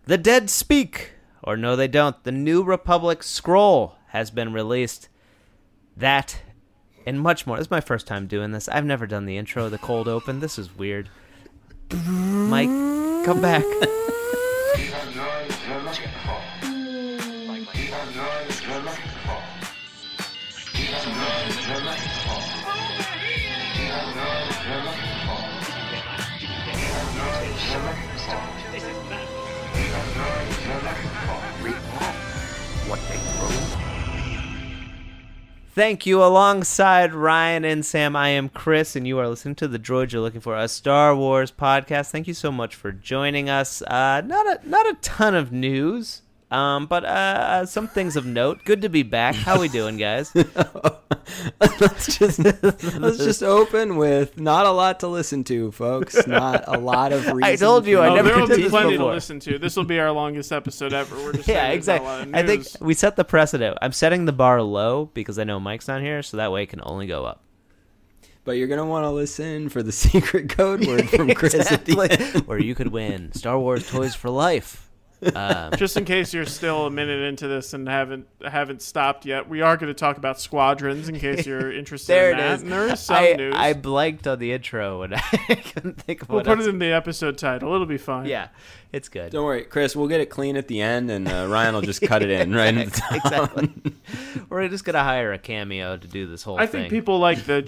The Dead Speak, or no they don't. The New Republic Scroll has been released. That and much more. This is my first time doing this. I've never done the intro, the cold open. This is weird. Mike, come back. Thank you. Alongside Ryan and Sam, I am Chris, and you are listening to The Droid You're Looking For, a Star Wars podcast. Thank you so much for joining us. Not a ton of news, but some things of note. Good to be back. How we doing, guys? Let's just open with not a lot to listen to, folks. Not a lot of reason. I told you, I never there will did be this plenty before. to listen to. This will be our longest episode ever. We're just Yeah, saying exactly. there's not a lot I of think news. we set the precedent. I'm setting the bar low because I know Mike's not here, so that way it can only go up. But you're going to want to listen for the secret code word from Chris at the end. Where you could win Star Wars toys for life. Just in case you're still a minute into this and haven't stopped yet, we are going to talk about Squadrons in case you're interested There in it that. is. And there is some news. I blanked on the intro and I couldn't think of We'll what put else. it in the episode title. It'll be fine. Yeah, it's good. Don't worry, Chris. We'll get it clean at the end, and Ryan will just cut it in right in the top. Exactly. We're just gonna hire a cameo to do this whole I thing. think people like the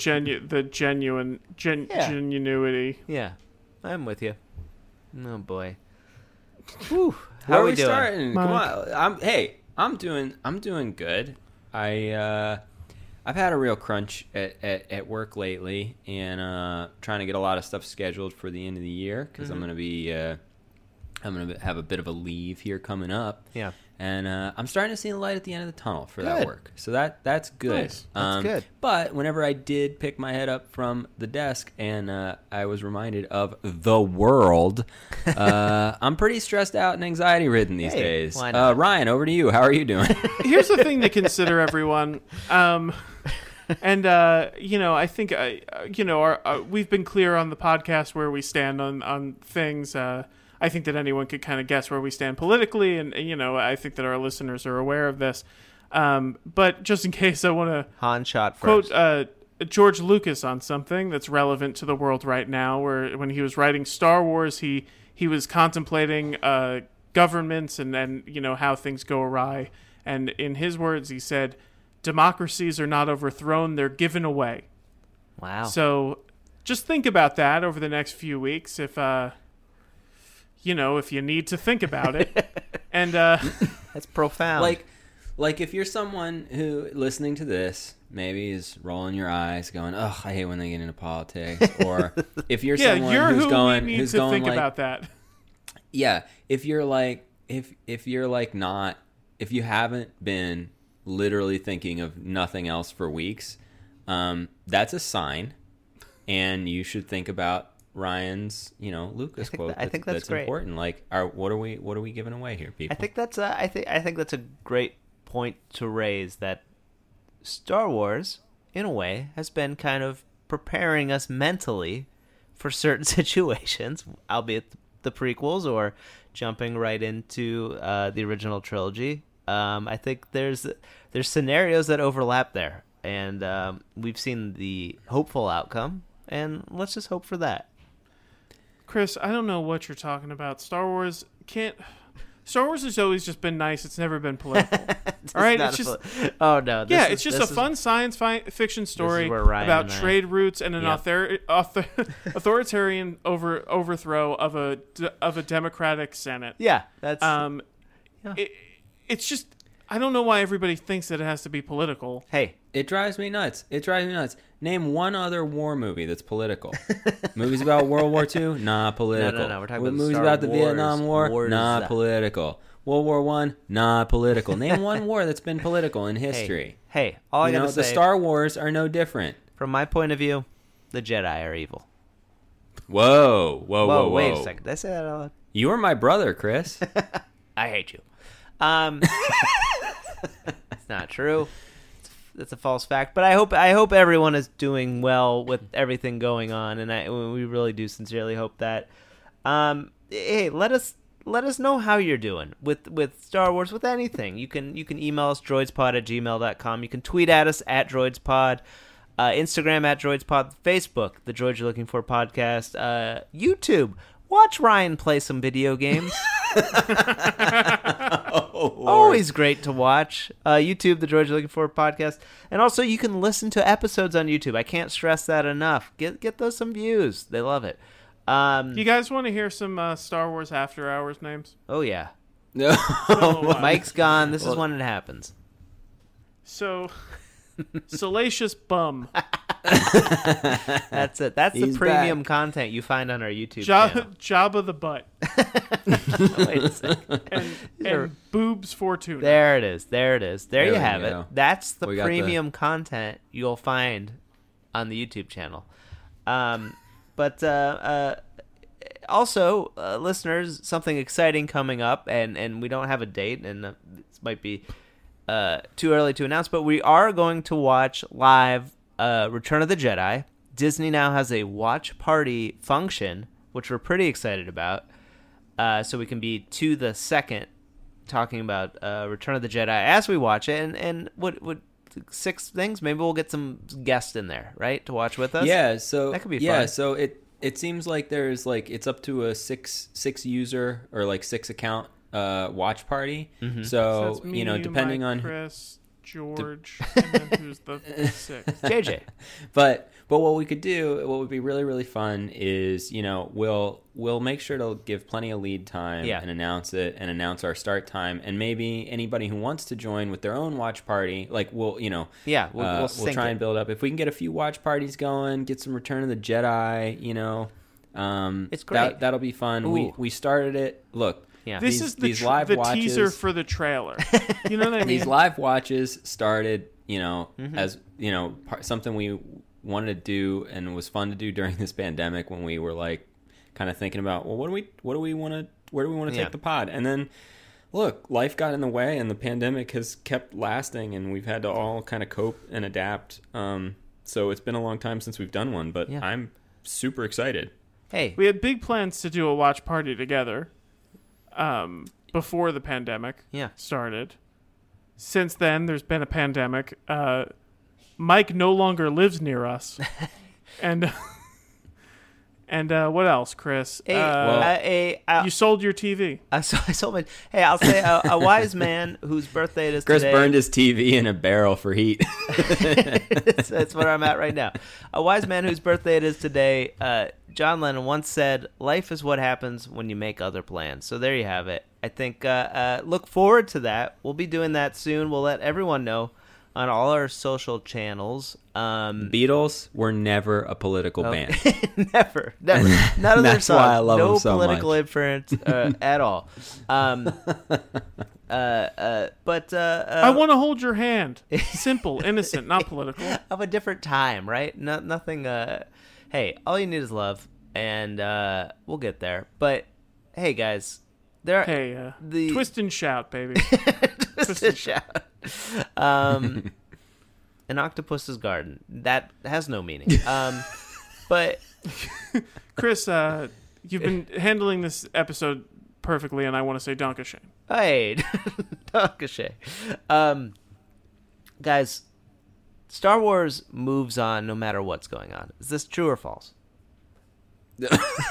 genuinity. Yeah, I'm with you. Oh boy. Whew. How Where are are we we doing? starting? Mike. Come on. I'm doing good. I've had a real crunch at work lately, and trying to get a lot of stuff scheduled for the end of the year because I'm gonna have a bit of a leave here coming up. Yeah. And I'm starting to see the light at the end of the tunnel for that Good. work. So that's good. Nice. That's good. But whenever I did pick my head up from the desk and I was reminded of the world, I'm pretty stressed out and anxiety-ridden these Hey, days. why not? Ryan, over to you. How are you doing? Here's the thing to consider, everyone. I think, we've been clear on the podcast where we stand on things. I think that anyone could kind of guess where we stand politically, and I think that our listeners are aware of this. But just in case, I want to Han shot first. quote George Lucas on something that's relevant to the world right now, where when he was writing Star Wars, he was contemplating governments and how things go awry. And in his words, he said, "Democracies are not overthrown; they're given away." Wow. So just think about that over the next few weeks, if you need to think about it. And That's profound. Like if you're someone who listening to this maybe is rolling your eyes, going, "Ugh, I hate when they get into politics," or if you're yeah, someone you're who's who going, we need who's to going think like, about that. yeah, if you're like, if you're like not, if you haven't been literally thinking of nothing else for weeks, that's a sign, and you should think about Ryan's, Lucas quote. I think that's great. Important. Like, what are we giving away here, people? I think that's I think that's a great point to raise, that Star Wars, in a way, has been kind of preparing us mentally for certain situations, albeit the prequels or jumping right into the original trilogy. I think there's scenarios that overlap there, and we've seen the hopeful outcome, and let's just hope for that. Chris, I don't know what you're talking about. Star Wars has always just been nice. It's never been political. All right, it's just oh no, it's just a fun science fiction story where Ryan about and I- trade routes and an Yep. authoritarian overthrow of a democratic Senate. Yeah, that's It's just, I don't know why everybody thinks that it has to be political. hey. It drives me nuts. Name one other war movie that's political. Movies about World War II? Nah, political. No. We're talking about movies Star about the Wars. Vietnam War? Wars. Nah, political. World War I? Nah, political. Name one war that's been political in history. Hey, all I gotta say, the Star Wars are no different. from my point of view, the Jedi are evil. Whoa. Wait a second. Did I say that out loud? You are my brother, Chris. I hate you. It's not true. It's a false fact. But I hope everyone is doing well with everything going on, and we really do sincerely hope that. Hey, let us let us know how you're doing with Star Wars, with anything. You can email us droidspod@gmail.com. You can tweet at us at droidspod, Instagram at droidspod, Facebook, the Droid You're Looking For podcast, YouTube. Watch Ryan play some video games. Always great to watch. YouTube, the Droid You're Looking For podcast. And also, you can listen to episodes on YouTube. I can't stress that enough. Get those some views. They love it. You guys want to hear some Star Wars After Hours names? Oh, yeah. No. Mike's gone. This is when it happens. So, Salacious Bum. That's it. That's the He's premium back. content you find on our YouTube channel. Jabba the Butt. Wait a second. And Boobs Fortuna. There it is. There There you we have go. it. That's the We got premium content you'll find on the YouTube channel. Also, listeners, something exciting coming up, and we don't have a date, and this might be too early to announce, but we are going to watch live Return of the Jedi. Disney now has a watch party function, which we're pretty excited about. So we can be to the second talking about Return of the Jedi as we watch it, and what 6 things? Maybe we'll get some guests in there, right, to watch with us. Yeah, so that could be yeah, fun. so it seems like there's like it's up to a 6 user or like 6 account watch party. Mm-hmm. So So that's me, depending Mike, on Chris, George, and then who's the 6th? JJ. But what we could do, what would be really, really fun is, we'll make sure to give plenty of lead time Yeah. and announce it and announce our start time. And maybe anybody who wants to join with their own watch party, like we'll Yeah, we'll sync try it. and build up. If we can get a few watch parties going, get some Return of the Jedi, It's great. That'll be fun. Ooh. We started it. Look, Yeah. This is the live watches, teaser for the trailer. You know what I mean? these live watches started, Mm-hmm. as something we wanted to do and was fun to do during this pandemic when we were like kind of thinking about, well, where do we want to Yeah. take the pod? And then look, life got in the way and the pandemic has kept lasting and we've had to all kind of cope and adapt. So it's been a long time since we've done one, but Yeah. I'm super excited. Hey, We had big plans to do a watch party together before the pandemic yeah. started. Since then, there's been a pandemic. Mike no longer lives near us. And what else, Chris? You sold your TV. I sold my. Hey, I'll say a wise man whose birthday it is Chris today. burned his TV in a barrel for heat. That's where I'm at right now. A wise man whose birthday it is today. John Lennon once said, "Life is what happens when you make other plans." So there you have it. I think look forward to that. We'll be doing that soon. We'll let everyone know on all our social channels. Beatles were never a political band. Never. None of their That's songs. why I love no them so political much. inference at all. But I want to hold your hand. Simple, innocent, not political. of a different time, right? Nothing. Hey, all you need is love, and we'll get there. But hey, guys, there. Hey, the twist and shout, baby. twist and shout. An octopus's garden that has no meaning. But Chris, you've been handling this episode perfectly, and I want to say Dankeschön. hey, Dankeschön. Guys, Star Wars moves on no matter what's going on. Is this true or false? Is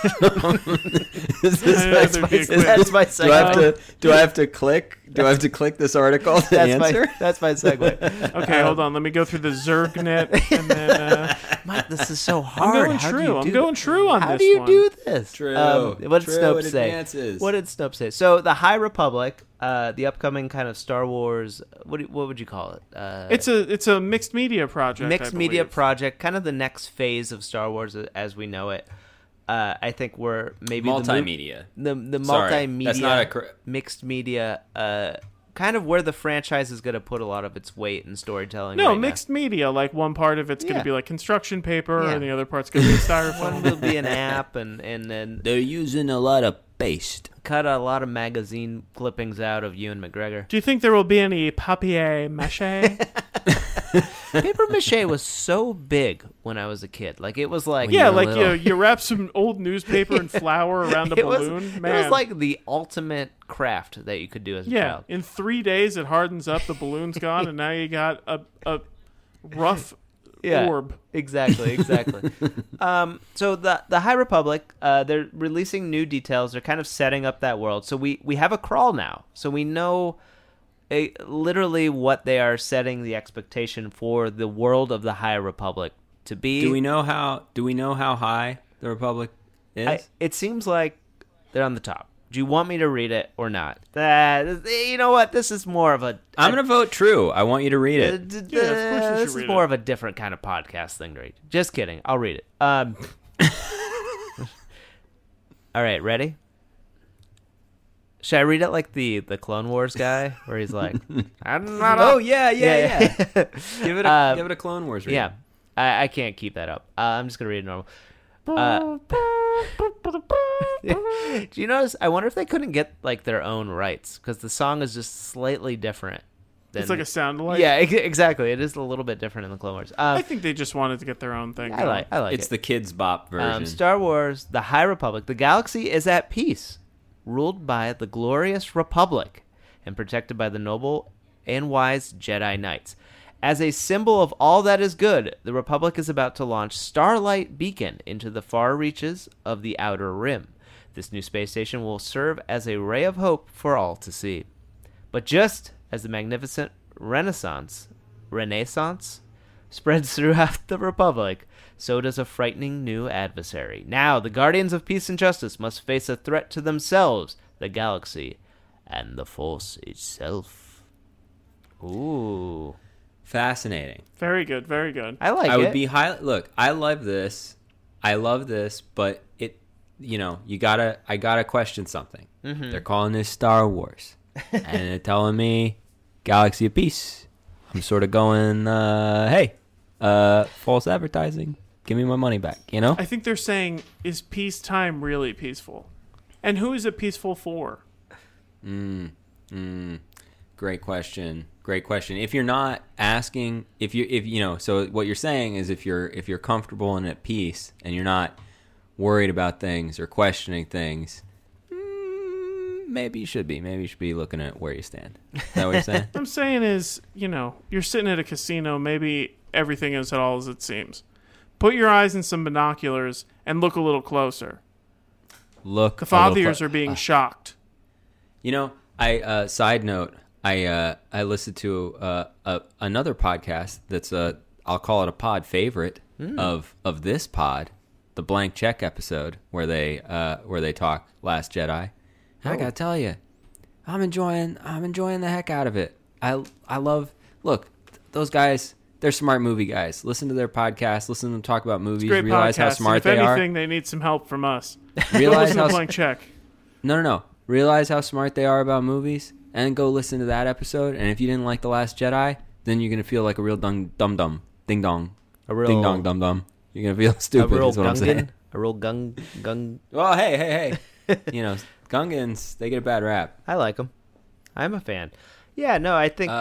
That's my quiz. That's my segue. do I have to click? Do I have to click this article to answer? That's my segue. Okay, hold on. Let me go through the ZergNet, and then Mike, this is so I'm hard. going How do you true. I'm do going that? true on How this do you one. do this? True. What did True, Snopes it say? advances. What did Snopes say? So the High Republic, the upcoming kind of Star Wars. What would you call it? It's a mixed media project. Mixed I media believe. project, kind of the next phase of Star Wars as we know it. I think we're maybe Multimedia. the Sorry, multimedia, that's not a mixed media, kind of where the franchise is going to put a lot of its weight in storytelling. No, right now. mixed media. Like one part of it's going Yeah. to be like construction paper, Yeah. and the other part's going to be One styrofoam. will be an app, and then They're using a lot of paste. cut a lot of magazine clippings out of Ewan McGregor. Do you think there will be any papier mâché? Paper mache was so big when I was a kid. Like it was like Yeah, you're like little. you wrap some old newspaper and flour around a it was, balloon. it Man, was like the ultimate craft that you could do as a yeah. child. In 3 days, it hardens up. The balloon's gone, and now you got a rough orb. Exactly. So the High Republic, they're releasing new details. They're kind of setting up that world. So we have a crawl now. So we know literally what they are setting the expectation for the world of the High Republic to be. Do we know how high the Republic is? It seems like they're on the top. Do you want me to read it or not? You know what? This is more of a... I'm going to vote true. I want you to read it. Yeah, of course you should This is read more it. of a different kind of podcast thing to read. Just kidding. I'll read it. All right, ready? Should I read it like the Clone Wars guy, where he's like, "I'm not." Oh, yeah. Yeah. give it a Clone Wars read. Yeah, I can't keep that up. I'm just gonna read it normal. Do you notice? I wonder if they couldn't get like their own rights because the song is just slightly different. It's like a sound alike. Yeah, exactly. It is a little bit different in the Clone Wars. I think they just wanted to get their own thing. I like It's it. the Kids Bop version. Star Wars: The High Republic. The galaxy is at peace, ruled by the glorious Republic, and protected by the noble and wise Jedi Knights. As a symbol of all that is good, the Republic is about to launch Starlight Beacon into the far reaches of the Outer Rim. This new space station will serve as a ray of hope for all to see. But just as the magnificent Renaissance spreads throughout the Republic, so does a frightening new adversary. Now, the Guardians of Peace and Justice must face a threat to themselves, the galaxy, and the Force itself. Ooh. Fascinating. Very good, very good. I like it. I would be high. Look, I love this, but it, I gotta question something. Mm-hmm. They're calling this Star Wars, and they're telling me Galaxy of Peace. I'm sort of going, hey, false advertising. Give me my money back. I think they're saying, is peacetime really peaceful? And who is it peaceful for? Great question. If you're not asking, so what you're saying is if you're comfortable and at peace and you're not worried about things or questioning things, maybe you should be. Maybe you should be looking at where you stand. Is that what you're saying? What I'm saying is, you're sitting at a casino, maybe everything is at all as it seems. Put your eyes in some binoculars and look a little closer. Look, The fathiers are being shocked. Side note, I listened to another podcast that's I'll call it a pod favorite of this pod, the Blank Check episode where they talk Last Jedi. And I gotta tell you, I'm enjoying the heck out of it. I love those guys. They're smart movie guys. Listen to their podcast. Listen to them talk about movies. Great Realize podcast. how smart and if they anything, they need some help from us. are. Realize Listen to how Blank Check. No. Realize how smart they are about movies, and go listen to that episode. And if you didn't like The Last Jedi, then you're gonna feel like a real dum dum, ding dong, A real ding dong dum dum. You're gonna feel stupid. a real is what I'm saying. Gungan. A real gung. Well, hey. Gungans, they get a bad rap. I like them. I'm a fan. Yeah, no, I think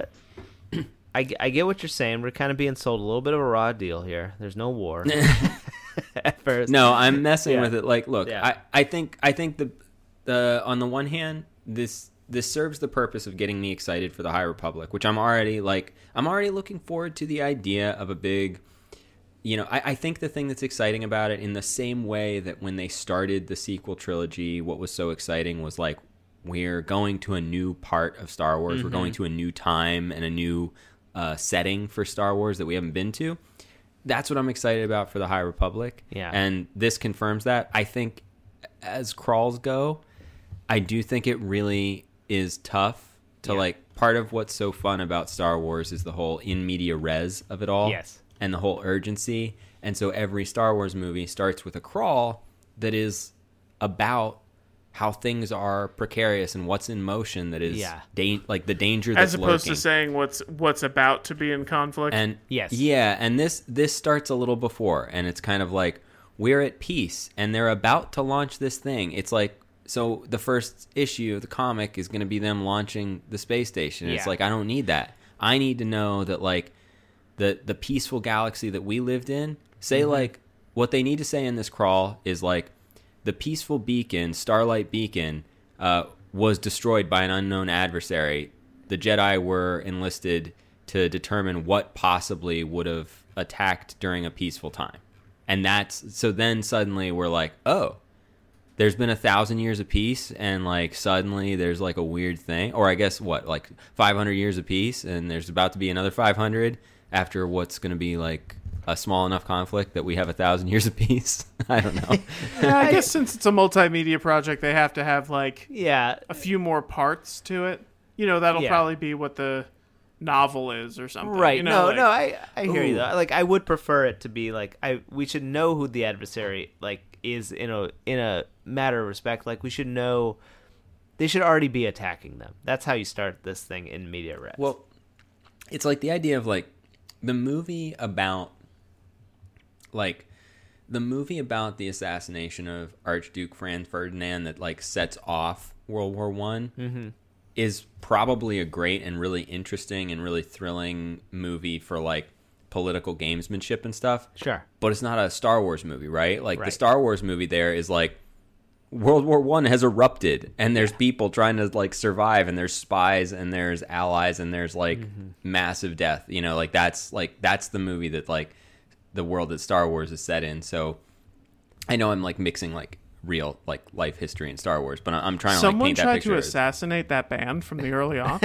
I get what you're saying. We're kind of being sold a little bit of a raw deal here. There's no war at first. No, I'm messing Yeah. with it. Like, look, Yeah. I think the on the one hand, this serves the purpose of getting me excited for the High Republic, which I'm already looking forward to the idea of a big. I think the thing that's exciting about it, in the same way that when they started the sequel trilogy, what was so exciting was like, we're going to a new part of Star Wars. We're going to a new time and a new setting for Star Wars that we haven't been to. That's what I'm excited about for the High Republic. Yeah. And this confirms that. I think as crawls go, I do think it really is tough to part of what's so fun about Star Wars is the whole in media res of it all. Yes. And the whole urgency. And so every Star Wars movie starts with a crawl that is about how things are precarious and what's in motion that is like the danger that's As opposed lurking. to saying what's about to be in conflict. And Yes. yeah, and this starts a little before, and it's kind of like we're at peace, and they're about to launch this thing. It's like, so the first issue of the comic is going to be them launching the space station. Yeah. It's like, I don't need that. I need to know that, like, the peaceful galaxy that we lived in. Say like what they need to say in this crawl is like the peaceful beacon, Starlight Beacon, was destroyed by an unknown adversary. The Jedi were enlisted to determine what possibly would have attacked during a peaceful time. And so then suddenly we're like, oh, there's been 1,000 years of peace, and like suddenly there's like a weird thing. Or I guess like 500 years of peace, and there's about to be another 500 after what's going to be like a small enough conflict that we have 1,000 years of peace. I don't know. Yeah, I guess since it's a multimedia project, they have to have like Yeah. a few more parts to it. You know, that'll Yeah. probably be what the novel is or something. Right. You know, I hear you though. Like I would prefer it to be like we should know who the adversary like is in a matter of respect. Like we should know they should already be attacking them. That's how you start this thing in media res. Well, it's like the idea of like the movie about the assassination of Archduke Franz Ferdinand that like sets off World War One is probably a great and really interesting and really thrilling movie for like political gamesmanship and stuff. Sure. But it's not a Star Wars movie, right? Like the Right. Star Wars movie there is like World War One has erupted and there's people trying to like survive and there's spies and there's allies and there's like massive death. You know, like that's the movie that like the world that Star Wars is set in. So I know I'm like mixing like real like life history and Star Wars, but I'm trying to like someone paint that tried picture. to assassinate that band from the early aughts.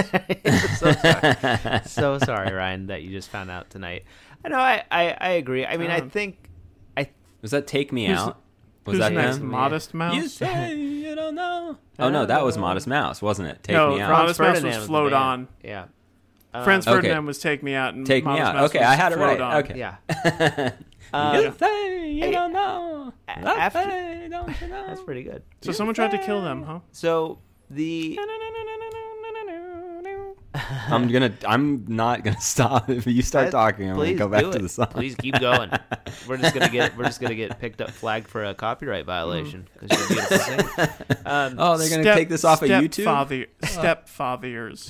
So sorry, Ryan, that you just found out tonight. I know. I agree. I mean, I think Was that Take Me Who's- Out? Was Who's that next? him? Modest You Mouse? say you don't know. Oh no, that was Modest Mouse, wasn't it? Take No, Me Out. Modest Mouse Ferdinand was the Float band. On. Yeah. Franz Okay. Ferdinand was Take Me Out. And Take Me Modest Out. Mouse Okay, was I had it Float right. On. Okay. Yeah. You say you hey, don't know. after- I say, don't you know? That's pretty good. So someone tried to kill them, huh? So the I'm not gonna stop if you start talking. I'm gonna please go back do to it. the song. Please keep going. We're just gonna get picked up, flagged for a copyright violation because you're beautiful singing. Oh, they're gonna take this off of YouTube. Stepfathers.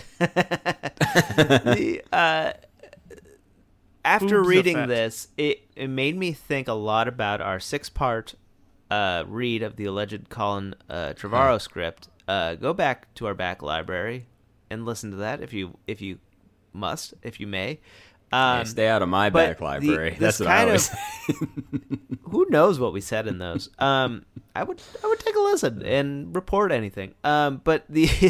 After Boobs reading effect. this, it made me think a lot about our 6-part read of the alleged Colin Trevorrow script. Go back to our back library and listen to that if you must, if you may. Yeah, stay out of my but back library. this That's what I kind always of- say. Who knows what we said in those? I would take a listen and report anything. But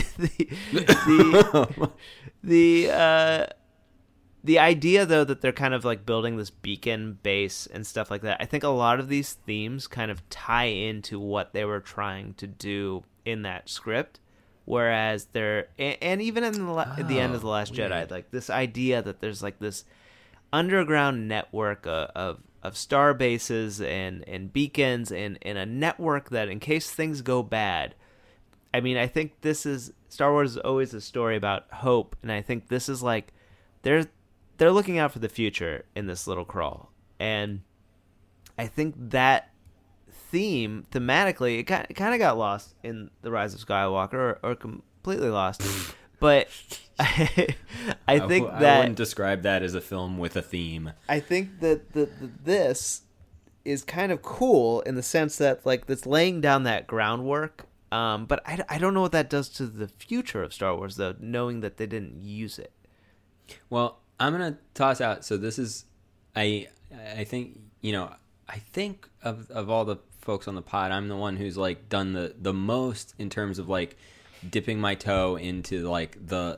the idea though that they're kind of like building this beacon base and stuff like that, I think a lot of these themes kind of tie into what they were trying to do in that script. Whereas and even in at the end of The Last Jedi, like this idea that there's like this underground network of star bases and beacons and a network that in case things go bad. I mean, I think this is Star Wars is always a story about hope, and I think this is like they're looking out for the future in this little crawl, and I think that theme thematically it kind of got lost in The Rise of Skywalker or completely lost, but I think I that wouldn't describe that as a film with a theme. I think that this is kind of cool in the sense that like that's laying down that groundwork. But I don't know what that does to the future of Star Wars though, knowing that they didn't use it. Well, I'm gonna toss out. So this is, I think I think of all the folks on the pod, I'm the one who's like done the most in terms of like dipping my toe into like the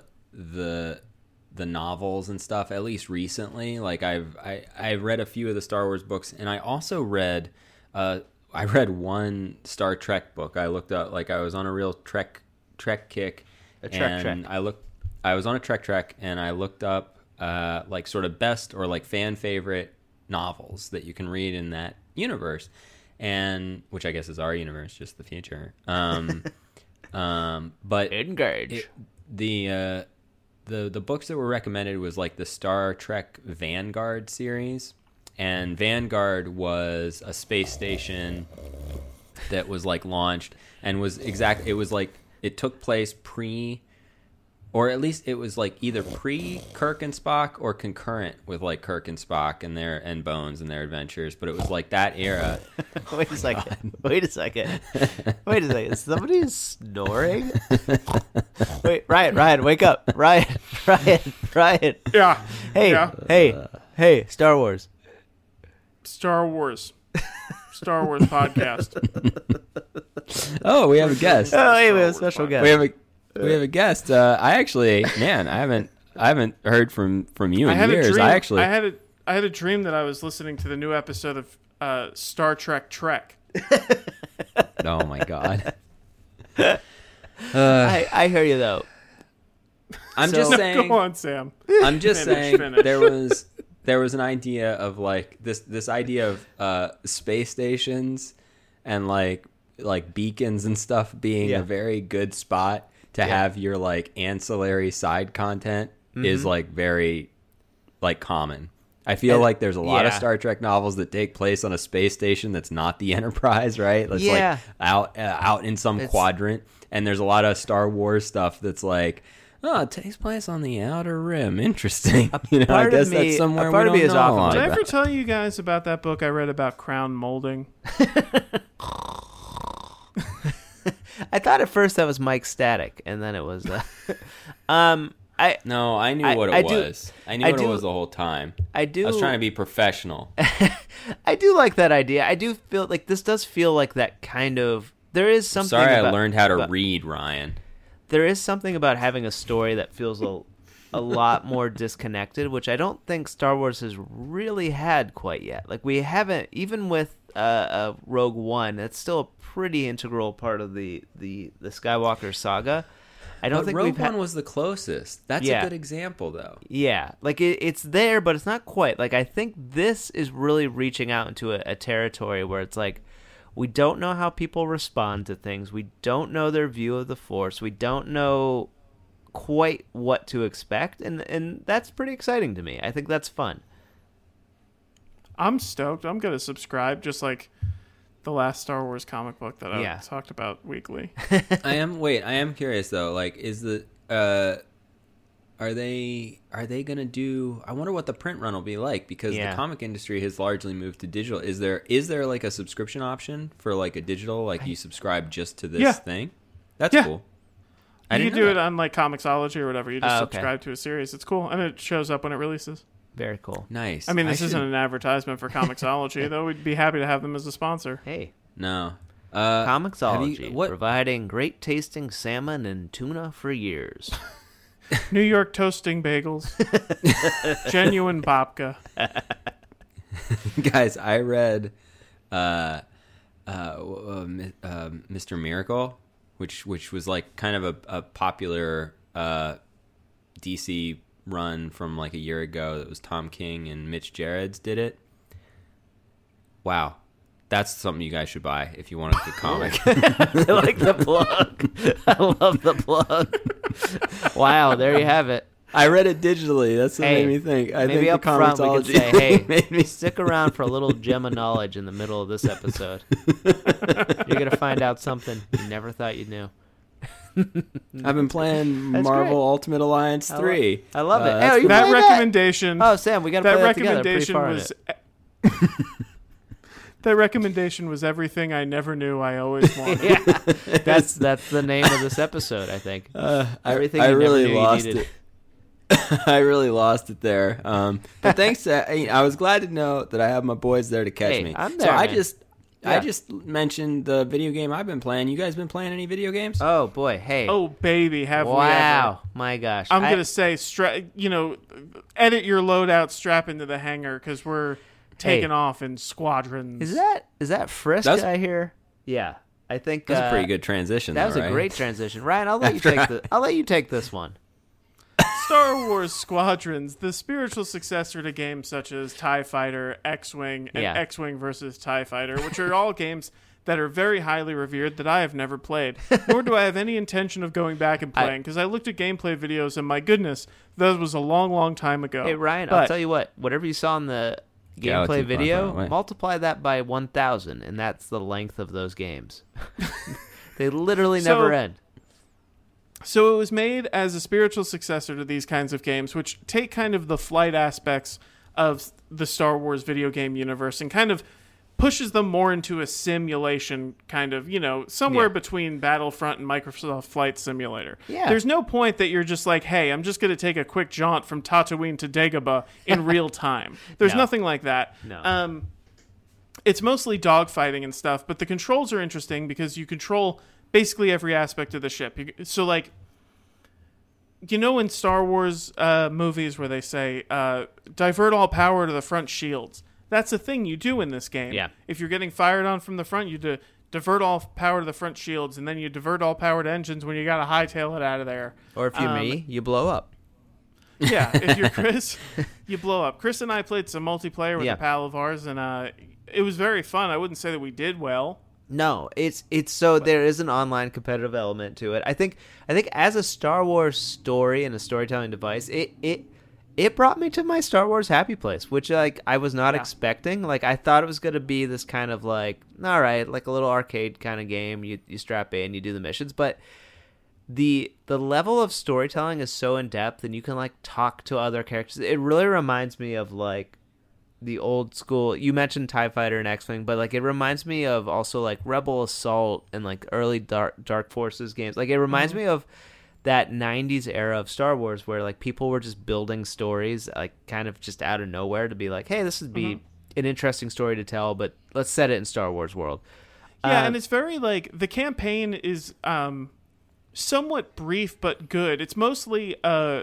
novels and stuff. At least recently, like I've read a few of the Star Wars books, and I also read I read one Star Trek book. I looked up like I was on a real Trek kick. I was on a Trek and I looked up like sort of best or like fan favorite novels that you can read in that universe, and which I guess is our universe, just the future. But Engage. The books that were recommended was like the Star Trek Vanguard series, and Vanguard was a space station that was like launched and was it was like it took place pre or at least it was like either pre Kirk and Spock or concurrent with like Kirk and Spock and Bones and their adventures. But it was like that era. Wait a second. Wait a second. Wait a second. Somebody is snoring? Wait, Ryan, wake up. Ryan. Yeah. Hey, Yeah. hey, Star Wars. Star Wars podcast. Oh, we have a guest. Oh, hey, we have a special guest. We have a guest. I actually, man, I haven't heard from you in years. I had a dream that I was listening to the new episode of Star Trek Trek. Oh my god. I hear you though. I'm just saying. Go on, Sam. I'm just saying Finish. there was an idea of like this idea of space stations and like beacons and stuff being a very good spot to have your like ancillary side content is like very like common. I feel like there's a lot of Star Trek novels that take place on a space station that's not the Enterprise, right? That's like out in some quadrant. And there's a lot of Star Wars stuff that's like, oh, it takes place on the Outer Rim. Interesting. I guess that's somewhere we don't know. Did I ever tell you guys about that book I read about crown molding? I thought at first that was Mike Static, and then it was. I knew what it was. I knew what it was the whole time. I was trying to be professional. I do like that idea. I do feel like this does feel like that kind of. There is something. Sorry, I learned how to read, Ryan. There is something about having a story that feels a lot more disconnected, which I don't think Star Wars has really had quite yet. Like we haven't, even with Rogue One, that's still a pretty integral part of the Skywalker saga. I don't think Rogue One was the closest. That's a good example, though. Yeah, like it's there, but it's not quite. Like I think this is really reaching out into a territory where it's like we don't know how people respond to things. We don't know their view of the Force. We don't know quite what to expect, and that's pretty exciting to me. I think that's fun. I'm stoked. I'm gonna subscribe, just like the last Star Wars comic book that I talked about weekly. I am curious though. Like, is the are they gonna do? I wonder what the print run will be like, because the comic industry has largely moved to digital. Is there like a subscription option for like a digital? Like you subscribe just to this thing? That's cool. You can do it on like Comixology or whatever. You just subscribe to a series. It's cool, and it shows up when it releases. Very cool. Nice. I mean, this isn't an advertisement for Comixology, though. We'd be happy to have them as a sponsor. Hey. No. Comixology, providing great tasting salmon and tuna for years. New York toasting bagels. Genuine babka. Guys, I read Mr. Miracle, which was like kind of a popular DC run from like a year ago. That was Tom King and Mitch Gerads did it. Wow. That's something you guys should buy if you want a good comic. I like the plug. I love the plug. Wow, there you have it. I read it digitally. That's what made me think. I maybe think up front we could say, hey, made me stick around for a little gem of knowledge in the middle of this episode. You're going to find out something you never thought you knew. I've been playing That's Marvel great. Ultimate Alliance 3. I love it. That's Hey, you That played recommendation. Oh, Sam, we got to play that together. Pretty recommendation far in was. it. That recommendation was everything I never knew I always wanted. Yeah, that's the name of this episode, I think. Everything I you really never knew lost you needed. it. I really lost it there. But thanks. I was glad to know that I have my boys there to catch me. I'm there, so man. I just mentioned the video game I've been playing. You guys been playing any video games? Oh boy, hey. Oh baby, have we ever? Wow, my gosh. I'm gonna say, edit your loadout, strap into the hangar, because we're taking off in squadrons. Is that Frisk I hear? Yeah, I think That's a pretty good transition. That was right? a great transition, Ryan. I'll let you take this one. Star Wars Squadrons, the spiritual successor to games such as TIE Fighter, X-Wing, and X-Wing versus TIE Fighter, which are all games that are very highly revered that I have never played, nor do I have any intention of going back and playing, because I looked at gameplay videos, and my goodness, that was a long, long time ago. Hey, Ryan, I'll tell you what. Whatever you saw in the gameplay video, multiply that by 1,000, and that's the length of those games. They literally never end. So it was made as a spiritual successor to these kinds of games, which take kind of the flight aspects of the Star Wars video game universe and kind of pushes them more into a simulation kind of, somewhere between Battlefront and Microsoft Flight Simulator. Yeah. There's no point that you're just like, hey, I'm just going to take a quick jaunt from Tatooine to Dagobah in real time. There's No. nothing like that. No. It's mostly dogfighting and stuff, but the controls are interesting because you control basically every aspect of the ship. So, like, in Star Wars movies where they say, divert all power to the front shields. That's a thing you do in this game. Yeah. If you're getting fired on from the front, you divert all power to the front shields, and then you divert all power to engines when you got to hightail it out of there. Or if you're me, you blow up. Yeah, if you're Chris, you blow up. Chris and I played some multiplayer with a pal of ours, and it was very fun. I wouldn't say that we did well. No, it's so there is an online competitive element to it. I think as a Star Wars story and a storytelling device, it brought me to my Star Wars happy place, which like I was not expecting. Like I thought it was going to be this kind of like, all right, like a little arcade kind of game. You strap in, you do the missions, but the level of storytelling is so in depth, and you can like talk to other characters. It really reminds me of like the old school. You mentioned TIE Fighter and X-Wing, but like it reminds me of also like Rebel Assault and like early Dark Forces games. Like it reminds me of that 90s era of Star Wars where like people were just building stories like kind of just out of nowhere to be like, hey, this would be an interesting story to tell, but let's set it in Star Wars world. Yeah, and it's very like the campaign is somewhat brief but good. It's mostly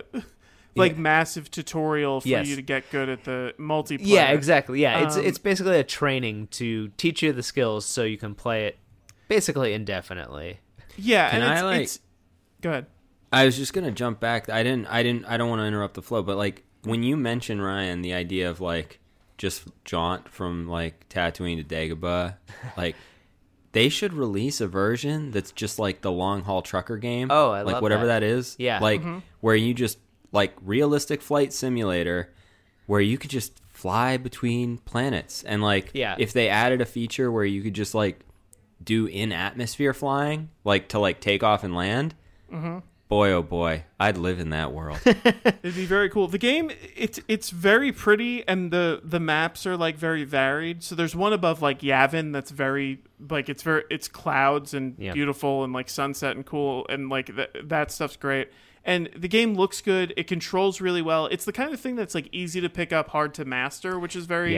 massive tutorial for you to get good at the multiplayer. Yeah, exactly. Yeah, it's basically a training to teach you the skills so you can play it basically indefinitely. Yeah, it's go ahead. I was just gonna jump back. I don't want to interrupt the flow, but like when you mention, Ryan, the idea of like just jaunt from like Tatooine to Dagobah, like they should release a version that's just like the long haul trucker game. Oh, I like love whatever that is. Yeah, like where you just like realistic flight simulator, where you could just fly between planets, and like if they added a feature where you could just like do in atmosphere flying, like to like take off and land. Boy, oh boy, I'd live in that world. It'd be very cool. The game, it's very pretty, and the maps are like very varied. So there's one above like Yavin that's very like it's clouds and beautiful and like sunset and cool, and like that stuff's great. And the game looks good. It controls really well. It's the kind of thing that's like easy to pick up, hard to master, which is very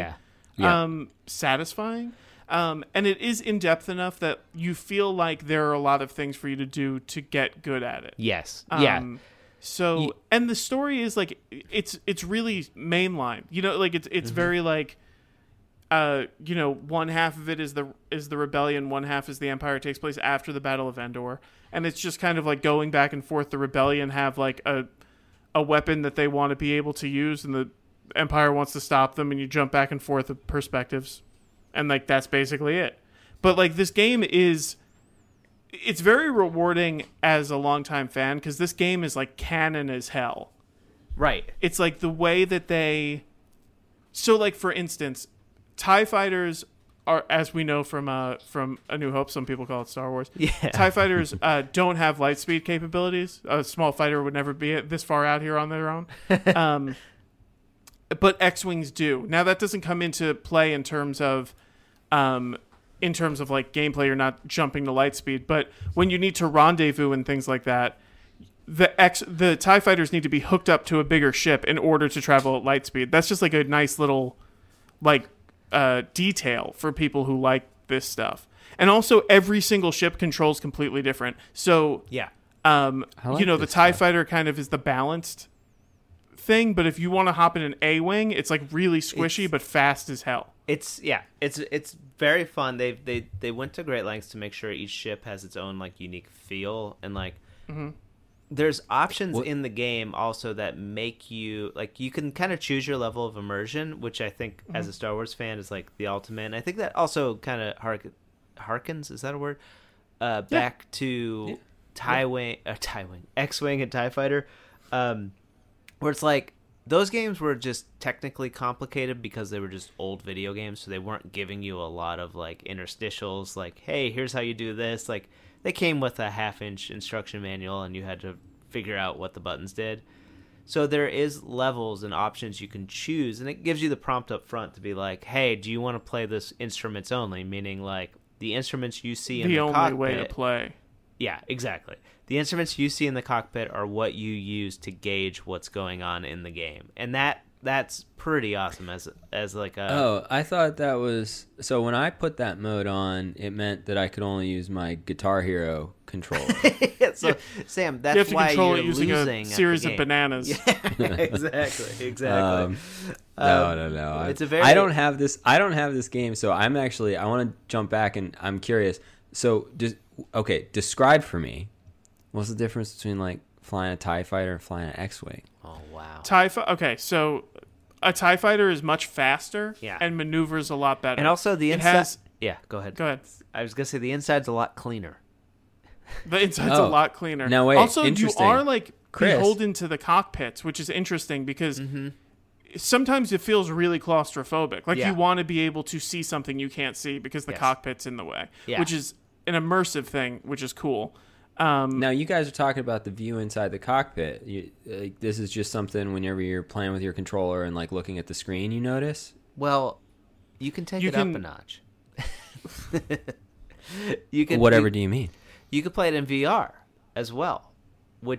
satisfying. And it is in depth enough that you feel like there are a lot of things for you to do to get good at it. Yes. So, and the story is like it's really mainline. Like it's very like one half of it is the rebellion, one half is the Empire. It takes place after the Battle of Endor, and it's just kind of like going back and forth. The rebellion have like a weapon that they want to be able to use, and the Empire wants to stop them, and you jump back and forth with perspectives. And, like, that's basically it. But, like, this game it's very rewarding as a longtime fan, because this game is, like, canon as hell. Right. It's, like, the way that so, like, for instance, TIE fighters are, as we know from A New Hope, some people call it Star Wars. Yeah. TIE fighters don't have light speed capabilities. A small fighter would never be this far out here on their own. But X-Wings do. Now, that doesn't come into play in terms of like gameplay. You're not jumping to light speed, but when you need to rendezvous and things like that, the TIE fighters need to be hooked up to a bigger ship in order to travel at light speed. That's just like a nice little like detail for people who like this stuff. And also every single ship controls completely different. So the TIE fighter kind of is the balanced thing, but if you want to hop in an A-wing, it's like really squishy but fast as hell. It's very fun. They went to great lengths to make sure each ship has its own like unique feel, and like there's options in the game also that make you like you can kind of choose your level of immersion, which I think as a Star Wars fan is like the ultimate. And I think that also kind of harkens, is that a word? Back to X-Wing and TIE Fighter, where it's like those games were just technically complicated because they were just old video games, so they weren't giving you a lot of like interstitials, like, hey, here's how you do this. Like they came with a half-inch instruction manual, and you had to figure out what the buttons did. So there is levels and options you can choose, and it gives you the prompt up front to be like, hey, do you want to play this instruments only? Meaning, like, the instruments you see in the cockpit. The only way to play. Yeah, exactly. The instruments you see in the cockpit are what you use to gauge what's going on in the game. And that's pretty awesome as like a... Oh, I thought that was... So when I put that mode on, it meant that I could only use my Guitar Hero controller. So, Sam, that's you have to why control you're it using losing a series at the of game. bananas. Yeah, exactly. No. It's a very... I don't have this game, so I want to jump back, and I'm curious. So, describe for me, what's the difference between, like, flying a TIE fighter and flying an X-Wing? Oh, wow. Okay, so a TIE fighter is much faster and maneuvers a lot better. And also the inside... Yeah, go ahead. Go ahead. I was going to say the inside's a lot cleaner. The inside's a lot cleaner. Now, wait, also, you interesting. are, like, Chris. beholden to the cockpits, which is interesting because sometimes it feels really claustrophobic. Like, you want to be able to see something you can't see because the cockpit's in the way, which is an immersive thing, which is cool. Now, you guys are talking about the view inside the cockpit. This is just something whenever you're playing with your controller and, like, looking at the screen, you notice? Well, you can take it up a notch. Whatever do you mean? You could play it in VR as well, which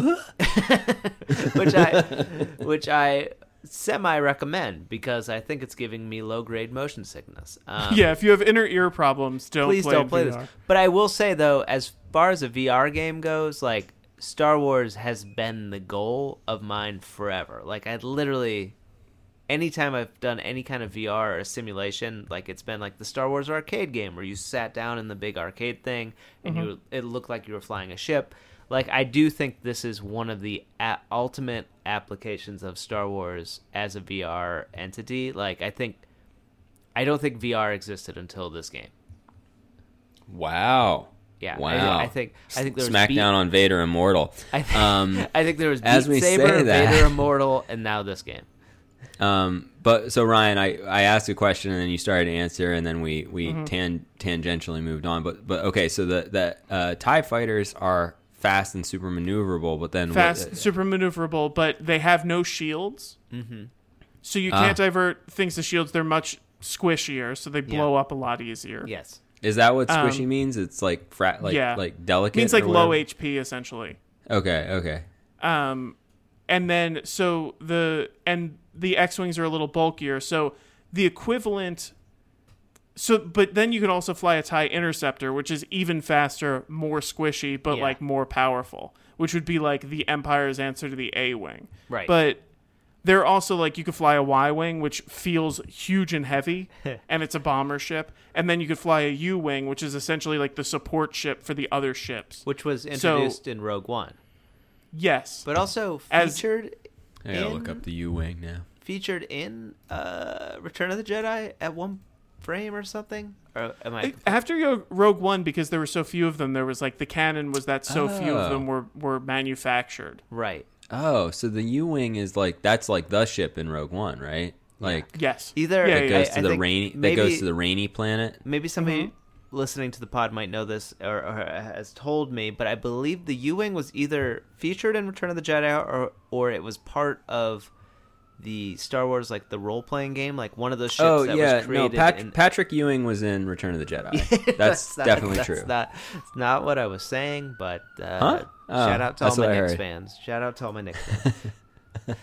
which I semi recommend because I think it's giving me low grade motion sickness. If you have inner ear problems, please don't play this. But I will say though, as far as a VR game goes, like Star Wars has been the goal of mine forever. Like I literally, anytime I've done any kind of VR or simulation, like it's been like the Star Wars arcade game where you sat down in the big arcade thing and it looked like you were flying a ship. Like I do think this is one of the ultimate applications of Star Wars as a VR entity. Like I don't think VR existed until this game. Wow. Yeah. Wow. I think there was Smackdown on Vader Immortal. I think there was as Beat we Saber, say that. Vader Immortal, and now this game. But so Ryan, I asked a question and then you started to answer, and then we tangentially moved on. But okay, so the TIE fighters are fast and super maneuverable, but then super maneuverable, but they have no shields, so you can't divert things to shields. They're much squishier, so they blow up a lot easier. Yes. Is that what squishy means? It's like like delicate. It means like or low whatever? HP essentially. Okay. And then so the X-Wings are a little bulkier, so the equivalent. So, but then you can also fly a TIE Interceptor, which is even faster, more squishy, but like more powerful, which would be like the Empire's answer to the A-Wing. Right. But they're also like you could fly a Y-Wing, which feels huge and heavy, and it's a bomber ship. And then you could fly a U-Wing, which is essentially like the support ship for the other ships. Which was introduced in Rogue One. Yes. But also featured I gotta look up the U-Wing now. Featured in Return of the Jedi at one frame or something? Or am I... After Rogue One, because there were so few of them, there was like the canon was that so few of them were manufactured. Right. Oh, so the U-Wing is like that's like the ship in Rogue One, right? Like yes, either that goes to the rainy goes to the rainy planet. Maybe somebody listening to the pod might know this or has told me, but I believe the U-Wing was either featured in Return of the Jedi or it was part of the Star Wars, like the role-playing game, like one of those ships that was created. No, Patrick Ewing was in Return of the Jedi. That's definitely true. That's not what I was saying, but shout out to all my Knicks fans. Shout out to all my Knicks fans.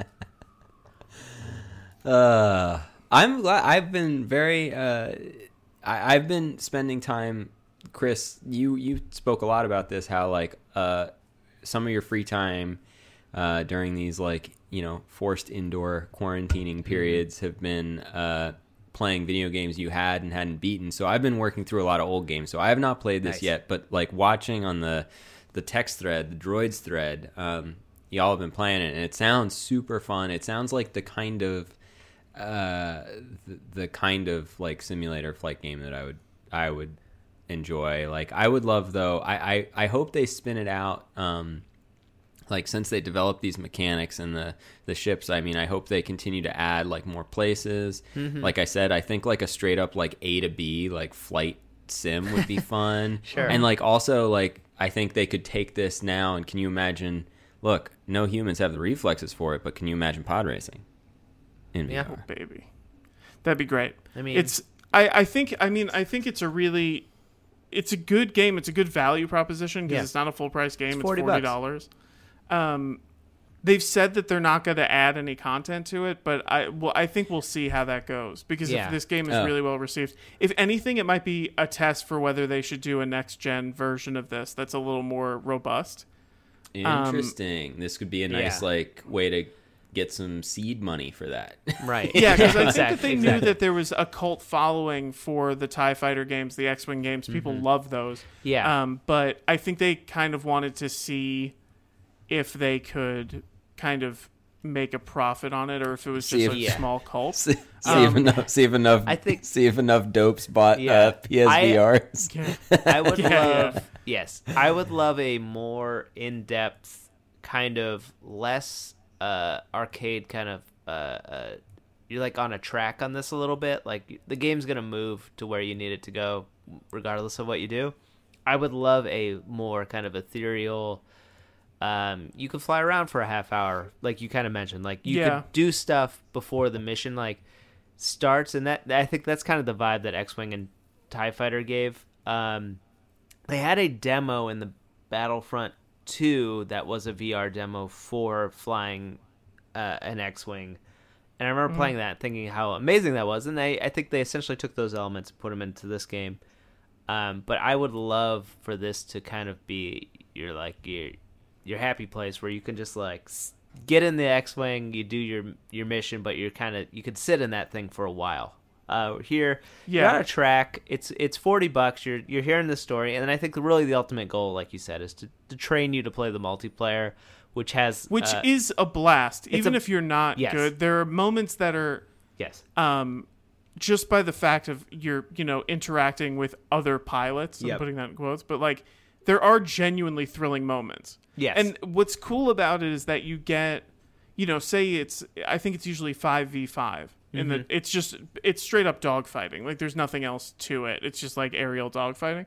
I'm glad. I've been very. I've been spending time. Chris, you spoke a lot about this. How like some of your free time during these like forced indoor quarantining periods have been playing video games you had and hadn't beaten. So I've been working through a lot of old games. So I have not played this yet, but like watching on the text thread, the droids thread, y'all have been playing it, and it sounds super fun. It sounds like the kind of like simulator flight game that I would enjoy. Like I would love though. I hope they spin it out. Like since they developed these mechanics and the ships, I mean, I hope they continue to add like more places. Like I said, I think like a straight up like A to B like flight sim would be fun. Sure. And like also like I think they could take this now, and can you imagine? Look, no humans have the reflexes for it, but can you imagine pod racing in VR? Yeah. Oh, baby, that'd be great. I mean, I think it's a good game. It's a good value proposition because Yeah. it's not a full price game. It's $40. $40. They've said that they're not going to add any content to it, but I think we'll see how that goes because Yeah. if this game is really well received, if anything, it might be a test for whether they should do a next gen version of this that's a little more robust. Interesting. This could be a nice Yeah. like way to get some seed money for that. right. Yeah, because I think Exactly, that they knew that there was a cult following for the TIE Fighter games, the X-Wing games. People love those. Yeah. But I think they kind of wanted to see if they could kind of make a profit on it, or if it was just See if- a small cult. see if enough dopes bought Yeah. PSVRs. I would Yeah, love yes. I would love a more in-depth kind of less arcade kind of you're like on a track on this a little bit. Like the game's going to move to where you need it to go regardless of what you do. I would love a more kind of ethereal you could fly around for a half hour like you kind of mentioned. Like you Yeah. could do stuff before the mission like starts, and that I think that's kind of the vibe that X-Wing and TIE Fighter gave. They had a demo in the Battlefront 2 that was a VR demo for flying an X-Wing. And I remember playing that and thinking how amazing that was. And I think they essentially took those elements and put them into this game. But I would love for this to kind of be your happy place where you can just like get in the X-Wing, you do your mission, but you could sit in that thing for a while. Here, you're on a track. It's $40. You're hearing the story, and then I think really the ultimate goal, like you said, is to train you to play the multiplayer, which is a blast. Even a- if you're not Yes. good, there are moments that are yes, just by the fact of you're interacting with other pilots. I'm Yep. putting that in quotes, but like there are genuinely thrilling moments. yes, And what's cool about it is that you get, say I think it's usually 5v5. And it's straight up dogfighting. Like there's nothing else to it. It's just like aerial dogfighting.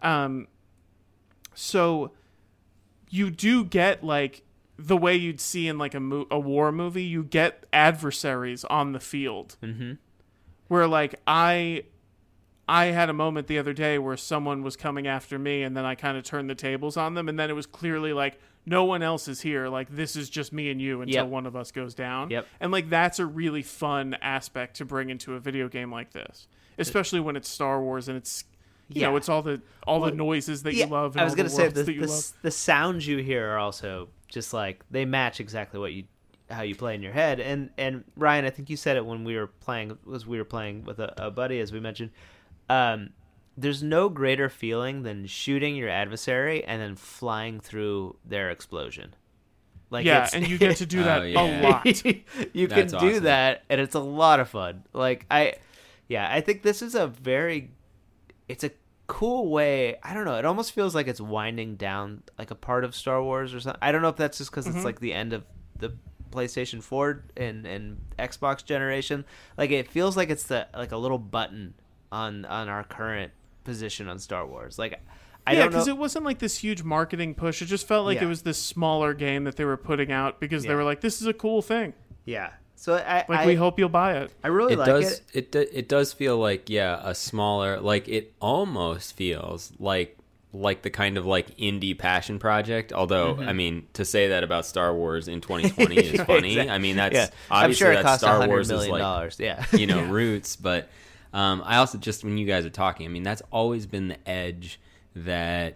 So you do get like the way you'd see in like a war movie. You get adversaries on the field. Mm-hmm. Where like I had a moment the other day where someone was coming after me, and then I kind of turned the tables on them, and then it was clearly like no one else is here. Like this is just me and you until Yep. one of us goes down. Yep. And like that's a really fun aspect to bring into a video game like this, especially when it's Star Wars and it's it's all the noises that you love. And I was going to say that you love. the sounds you hear are also just like they match exactly how you play in your head. And Ryan, I think you said it when we were playing with a buddy, as we mentioned. There's no greater feeling than shooting your adversary and then flying through their explosion. Like And you get to do that a lot. You That's can do awesome. that, and it's a lot of fun. Like I think this is it's a cool way. I don't know. It almost feels like it's winding down like a part of Star Wars or something. I don't know if that's just because it's like the end of the PlayStation 4 and Xbox generation. Like it feels like it's like a little button on our current position on Star Wars. Like I don't know, because it wasn't like this huge marketing push. It just felt like Yeah. it was this smaller game that they were putting out because they Yeah. were like, "This is a cool thing. yeah. So We hope you'll buy it." I really like it. It does feel like a smaller, like it almost feels like the kind of like indie passion project. Although I mean, to say that about Star Wars in 2020 is funny. Exactly. I mean, that's Yeah. obviously I'm sure it that's cost Star $100 Wars is million. like Yeah. roots. But I also just when you guys are talking, I mean, that's always been the edge that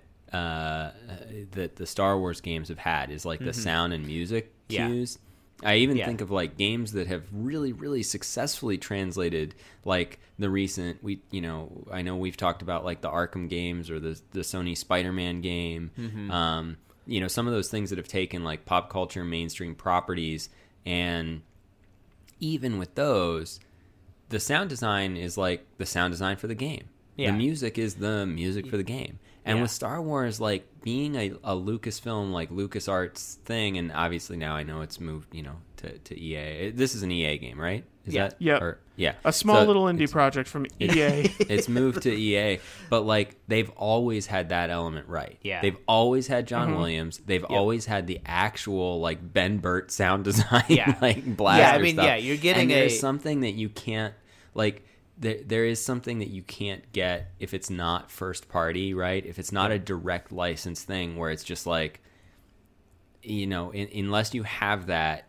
that the Star Wars games have had is like the sound and music Yeah. cues. I even Yeah. think of like games that have really, really successfully translated like the recent I know we've talked about like the Arkham games or the Sony Spider-Man game. Some of those things that have taken like pop culture mainstream properties, and even with those, the sound design is like the sound design for the game. Yeah. The music is the music for the game. And with Star Wars, like being a Lucasfilm, like LucasArts thing, and obviously now I know it's moved, to EA. This is an EA game, right? Is Yeah. that? Yep. Yeah. A small So little indie project from EA. it's moved to EA, but like they've always had that element right. Yeah. They've always had John Williams. They've always had the actual like Ben Burt sound design, Yeah. like blaster Yeah, I mean, stuff. yeah, you're getting and there's a- something that you can't like. There is something that you can't get if it's not first party, right? If it's not a direct license thing where it's just like, you know, unless you have that,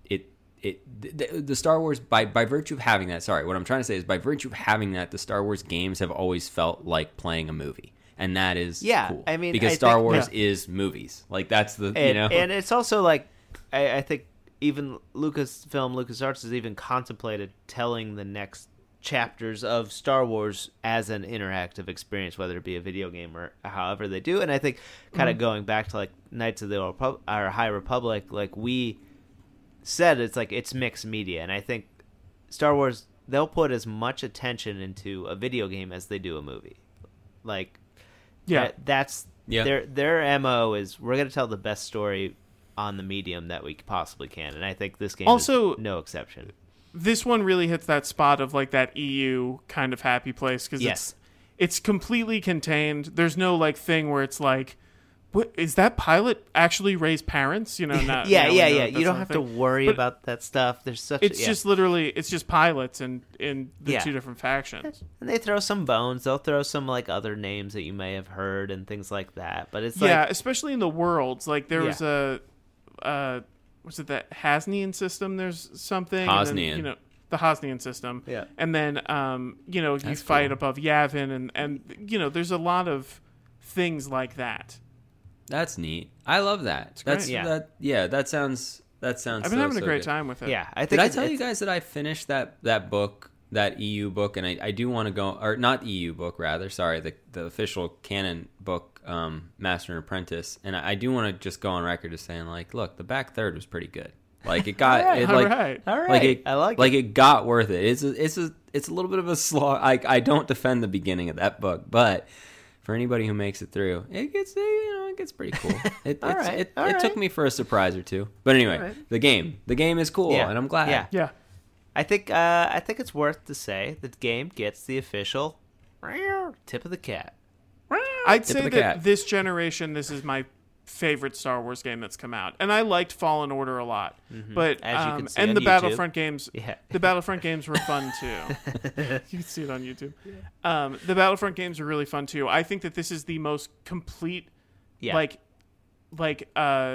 the Star Wars by virtue of having that. Sorry, what I'm trying to say is by virtue of having that, the Star Wars games have always felt like playing a movie, and that is cool. I mean, because I Star think- Wars is movies. Like that's the And, and it's also like, I think even LucasArts has even contemplated telling the next chapters of Star Wars as an interactive experience, whether it be a video game or however they do. And I think kind of going back to like Knights of the Old or High Republic, like we said, it's like it's mixed media, and I think Star Wars, they'll put as much attention into a video game as they do a movie. Like, that's their MO is we're going to tell the best story on the medium that we possibly can, and I think this game Also, is no exception. This one really hits that spot of like that EU kind of happy place because it's completely contained. There's no like thing where it's like, what is that pilot actually Rey's parents? You know, not yeah. that's You don't not have a to thing. worry But about that stuff. There's such It's just literally it's just pilots and in the two different factions. and they throw some bones. They'll throw some like other names that you may have heard and things like that. But it's like, especially in the worlds. Like there was a was it that Hasnian system? There's something and then, Hosnian. you know, the Hosnian system. Yeah. And then you know, you That's fight cool. above Yavin and you know, there's a lot of things like that. That's neat. I love that. great. That's Yeah. that sounds. I've been having a great good. time with it. yeah. I think Did I it's- tell you it's- guys that I finished that book, that EU book, and I do want to go, or not EU book rather, sorry, the official canon book, Master and Apprentice, and I do want to just go on record as saying like, look, the back third was pretty good. Like it got All right, it all like right. All right. like it, I like like it got worth it. It's a little bit of a slog. I don't defend the beginning of that book, but for anybody who makes it through, it gets it gets pretty cool. It All right, it, all it right. took me for a surprise or two, but anyway, All right. the game is cool, Yeah. and I'm glad. Yeah. Yeah. I think it's worth to say that the game gets the official tip of the cat. I'd Tip say of the that cat. this generation, this is my favorite Star Wars game that's come out, and I liked Fallen Order a lot. But As you can see and on the YouTube. Battlefront games, Yeah. the Battlefront games were fun too. You can see it on YouTube. The Battlefront games are really fun too. I think that this is the most complete, Yeah. like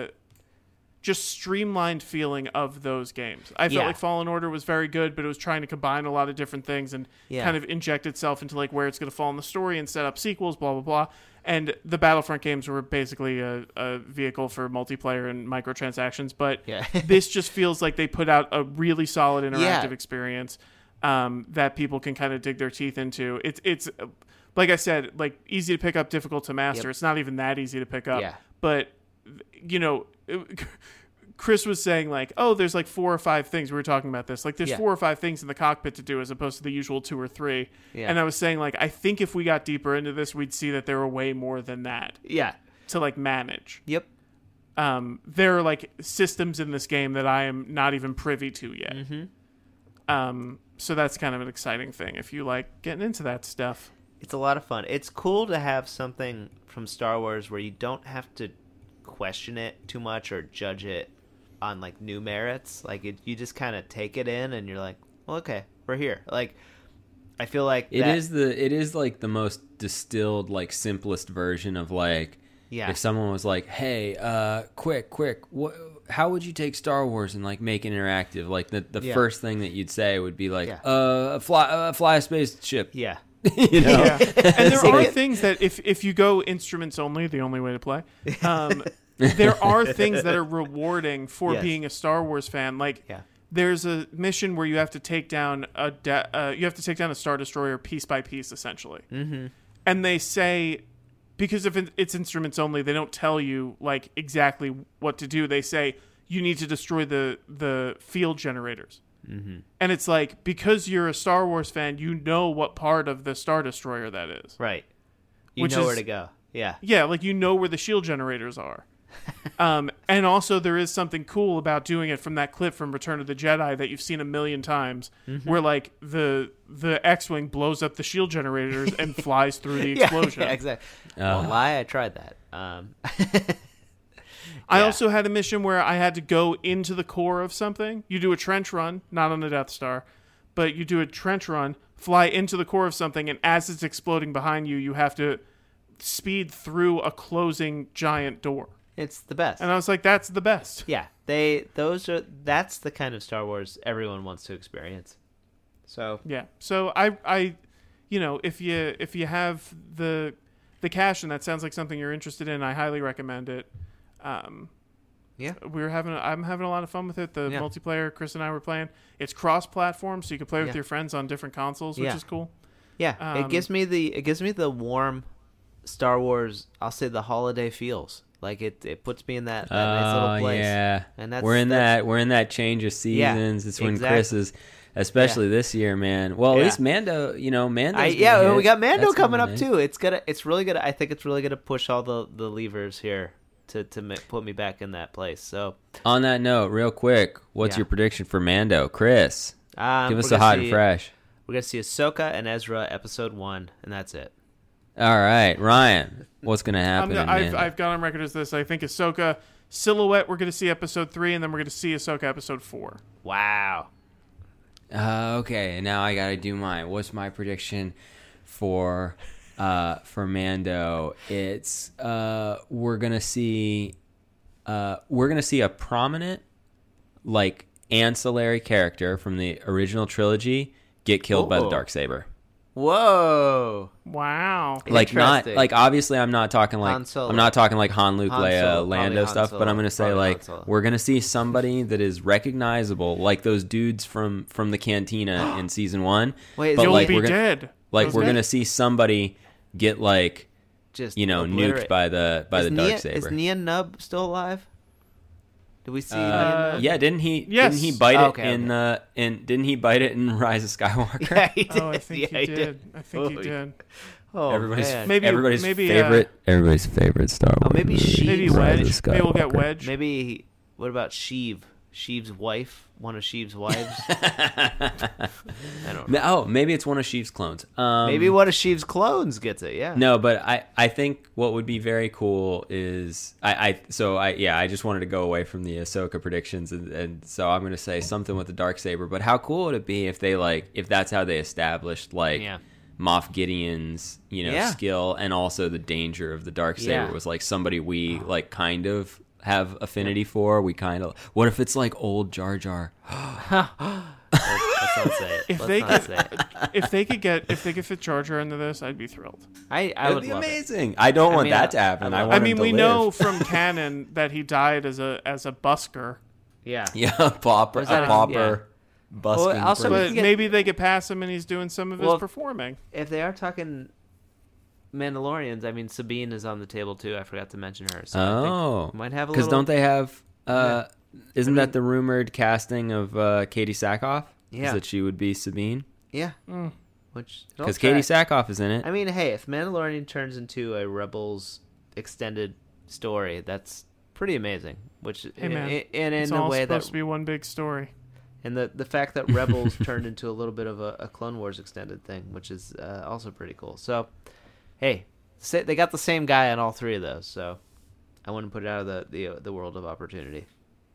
just streamlined feeling of those games. I felt Yeah. like Fallen Order was very good, but it was trying to combine a lot of different things and Yeah. kind of inject itself into like where it's going to fall in the story and set up sequels, blah blah blah. And the Battlefront games were basically a vehicle for multiplayer and microtransactions, but Yeah. this just feels like they put out a really solid interactive Yeah. experience that people can kind of dig their teeth into. It's like I said, like easy to pick up, difficult to master. Yep. It's not even that easy to pick up, Yeah. but you know, Chris was saying like, oh, there's like 4 or 5 things. We were talking about this. Like there's Yeah. 4 or 5 things in the cockpit to do as opposed to the usual 2 or 3. Yeah. And I was saying like, I think if we got deeper into this, we'd see that there were way more than that Yeah. to like manage. Yep. There are like systems in this game that I am not even privy to yet. So that's kind of an exciting thing if you like getting into that stuff. It's a lot of fun. It's cool to have something from Star Wars where you don't have to question it too much or judge it on like new merits. Like you just kind of take it in and you're like, well, okay, we're here. Like I feel like It is like the most distilled, like simplest version of like, Yeah. if someone was like, hey, quick, how would you take Star Wars and like make it interactive? Like the Yeah. first thing that you'd say would be like, Yeah. fly a spaceship. Yeah. You know? Yeah. And there So are it- things that if you go instruments only, the only way to play, there are things that are rewarding for Yes. being a Star Wars fan. Like Yeah. there's a mission where you have to take down a Star Destroyer piece by piece, essentially. Mm-hmm. And they say, because if it's instruments only, they don't tell you like exactly what to do. They say you need to destroy the field generators. Mm-hmm. And it's like, because you're a Star Wars fan, you know what part of the Star Destroyer that is. Right. You Which know is- where to go. Yeah. Yeah, like you know where the shield generators are. And also, there is something cool about doing it from that clip from Return of the Jedi that you've seen a million times, where like the X-wing blows up the shield generators and flies through the explosion. Yeah, exactly. Won't lie, I tried that. I also had a mission where I had to go into the core of something. You do a trench run, not on the Death Star, but you do a trench run, fly into the core of something, and as it's exploding behind you, you have to speed through a closing giant door. It's the best. And I was like, that's the best. Yeah, that's the kind of Star Wars everyone wants to experience. So Yeah. So I if you have the cash and that sounds like something you're interested in, I highly recommend it. yeah, I'm having a lot of fun with it. The Yeah. multiplayer Chris and I were playing. It's cross-platform, so you can play with Yeah. your friends on different consoles, which Yeah. is cool. yeah. It gives me the warm Star Wars. I'll say the holiday feels. Like it puts me in that nice little place. Yeah, And that's we're in that change of seasons. It's when exactly. Chris is, especially this year, man. Well, at Yeah. least Mando, Mando. We got Mando coming up too. It's really gonna. I think it's really gonna push all the levers here to put me back in that place. So On that note, real quick, what's Yeah. your prediction for Mando, Chris? Give us we're a gonna hot see- and fresh. We're gonna see Ahsoka and Ezra episode 1, and that's it. All right, Ryan, what's gonna happen? in Mando? I've got on record as this. I think Ahsoka Silhouette, we're going to see episode 3, and then we're going to see Ahsoka episode 4. Wow. Okay, now I gotta do mine. What's my prediction for Mando? It's we're gonna see a prominent, like, ancillary character from the original trilogy get killed by the Ooh. Darksaber. Whoa. Wow. Like, not Interesting. like, obviously I'm not talking like Han Solo. I'm not talking like Han, Luke, Han Leia, Solo, Lando probably Han stuff, but Solo, I'm gonna say probably like Han Solo. we're gonna see somebody that is recognizable, like those dudes from the cantina in season 1. Wait, but You'll like be we're gonna dead. like Those we're guys- gonna see somebody get like Just nuked by the Is Darksaber. Nia Nub still alive? Did we see Nia Nub? Yeah, didn't he? Yes. Didn't he bite Oh, it okay, didn't he bite it in Rise of Skywalker? Yeah, he did. Oh, I think Yeah, he did. I think he Oh, did. Oh, everybody's man. Maybe- everybody's maybe, everybody's favorite Star Wars. maybe movie, Sheev. Maybe Rise of Wedge. Maybe we'll get Skywalker. Wedge. Maybe, what about Sheev? Sheev's wife? One of Sheev's wives? I don't know. Oh, maybe it's one of Sheev's clones. Maybe one of Sheev's clones gets it, yeah. No, but I think what would be very cool is I just wanted to go away from the Ahsoka predictions and so I'm going to say something with the Darksaber. But how cool would it be if they if that's how they established Yeah. Moff Gideon's Yeah. skill and also the danger of the Darksaber Yeah. was like somebody we kind of have affinity for. We kind of, what if it's like old Jar Jar? Let's not say it. If Let's they not could, say it. if they could fit Jar Jar into this, I'd be thrilled. I That'd would be love it. amazing. I don't want mean, that to happen. I I, love want I him mean, to we live. know from canon that he died as a busker, Yeah. Yeah, pauper, Was that a a- pauper busking. Well, also- priest. we but can get- maybe they get past him and he's doing some of his Well, performing. If they are talking Mandalorians, I mean, Sabine is on the table too. I forgot to mention her. So I Oh, think we might have a because little... don't they have? Yeah. Isn't that the rumored casting of Katie Sackhoff? Yeah. Is that she would be Sabine? Yeah. Mm. Which... Because Katie Sackhoff is in it. I mean, hey, if Mandalorian turns into a Rebels extended story, that's pretty amazing. Which, Hey, man, in It's a all way supposed that, to be one big story. and the fact that Rebels turned into a little bit of a Clone Wars extended thing, which is also pretty cool. So, hey, they got the same guy on all three of those, so I wouldn't put it out of the world of opportunity.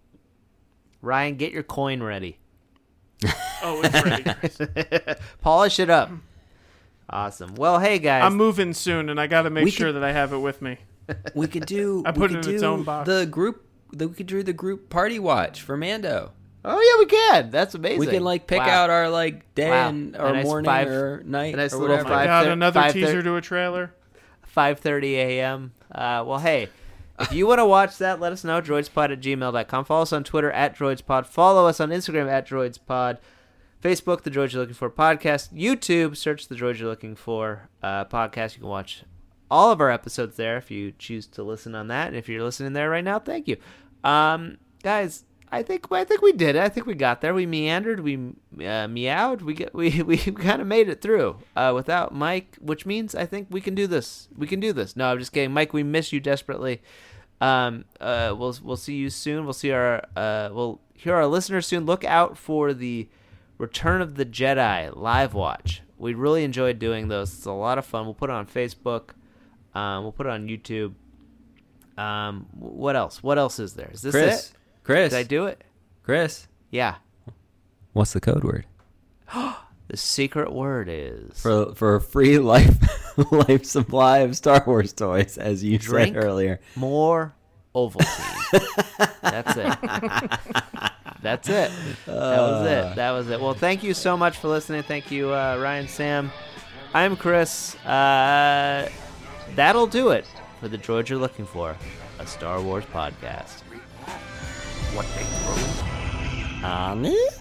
Ryan, get your coin ready. Oh, it's ready, guys. Polish it up. Awesome. Well, hey guys, I'm moving soon, and I got to make We sure could- that I have it with me. We could do. I put it in its own box. The group. We could do the group party watch for Mando. oh yeah, we can. That's amazing. We can pick Wow. out our day Wow. and A or nice morning or night a nice or little whatever. I got 5:30 another 5:30 teaser to a trailer. 5:30 a.m. Well, hey, if you want to watch that, let us know. droidspod@gmail.com. Follow us on Twitter @droidspod. Follow us on Instagram @droidspod. Facebook, The Droids You're Looking For Podcast. YouTube, search The Droids You're Looking For Podcast. You can watch all of our episodes there if you choose to listen on that. And if you're listening there right now, thank you. Guys, I think we did it. I think we got there. We meandered. We meowed. We kind of made it through without Mike, which means I think we can do this. We can do this. No, I'm just kidding. Mike, we miss you desperately. We'll see you soon. We'll hear our listeners soon. Look out for the Return of the Jedi live watch. We really enjoyed doing those. It's a lot of fun. We'll put it on Facebook. We'll put it on YouTube. What else? What else is there? Is this it? Chris, did I do it? Chris, Yeah. what's the code word The secret word is for a free life supply of Star Wars toys, as you drink said earlier? more Ovaltine. That's it. That's it. That was it. Well, thank you so much for listening. Thank you, Ryan, Sam. I'm Chris. That'll do it for the droid you're looking for, a Star Wars podcast. What they throw. Annie?